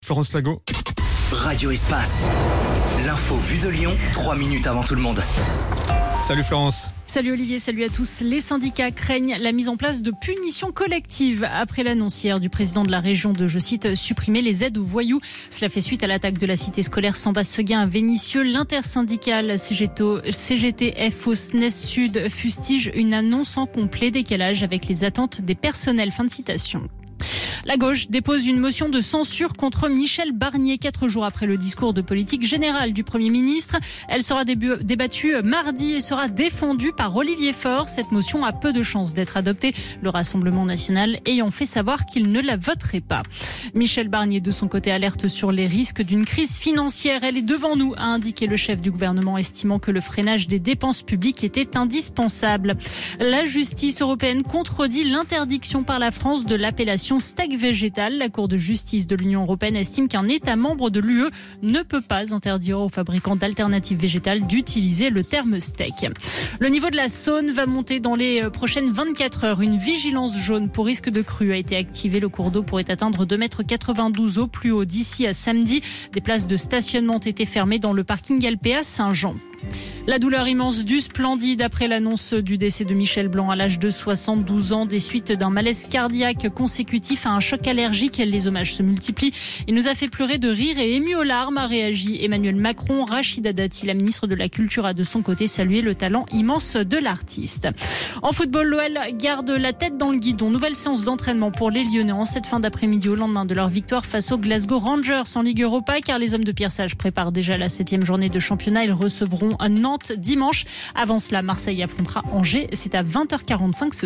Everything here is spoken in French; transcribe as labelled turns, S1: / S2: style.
S1: Florence Lago.
S2: Radio Espace. L'info vue de Lyon, 3 minutes avant tout le monde.
S1: Salut Florence.
S3: Salut Olivier, salut à tous. Les syndicats craignent la mise en place de punitions collectives après l'annonce hier du président de la région de, je cite, supprimer les aides aux voyous. Cela fait suite à l'attaque de la cité scolaire Sambas-Seguin à Vénissieux. L'intersyndicale CGT-FO SNES Sud fustige une annonce en complet décalage avec les attentes des personnels. Fin de citation. La gauche dépose une motion de censure contre Michel Barnier 4 jours après le discours de politique générale du Premier ministre. Elle sera débattue mardi et sera défendue par Olivier Faure. Cette motion a peu de chances d'être adoptée, le Rassemblement national ayant fait savoir qu'il ne la voterait pas. Michel Barnier, de son côté, alerte sur les risques d'une crise financière. Elle est devant nous, a indiqué le chef du gouvernement, estimant que le freinage des dépenses publiques était indispensable. La justice européenne contredit l'interdiction par la France de l'appellation steak végétal. La Cour de justice de l'Union européenne estime qu'un État membre de l'UE ne peut pas interdire aux fabricants d'alternatives végétales d'utiliser le terme steak. Le niveau de la Saône va monter dans les prochaines 24 heures. Une vigilance jaune pour risque de crue a été activée. Le cours d'eau pourrait atteindre 2,92 m au plus haut d'ici à samedi. Des places de stationnement ont été fermées dans le parking Alpéa Saint-Jean. La douleur immense du Splendide après l'annonce du décès de Michel Blanc à l'âge de 72 ans des suites d'un malaise cardiaque consécutif à un choc allergique. Les hommages se multiplient. Il nous a fait pleurer de rire et ému aux larmes, a réagi Emmanuel Macron. Rachida Dati, la ministre de la Culture, a de son côté salué le talent immense de l'artiste. En football, l'OL garde la tête dans le guidon. Nouvelle séance d'entraînement pour les Lyonnais en cette fin d'après-midi au lendemain de leur victoire face aux Glasgow Rangers en Ligue Europa, car les hommes de Pierre Sage préparent déjà la 7e journée de championnat. Ils recevront Nantes dimanche. Avant cela, Marseille affrontera Angers. C'est à 20h45 ce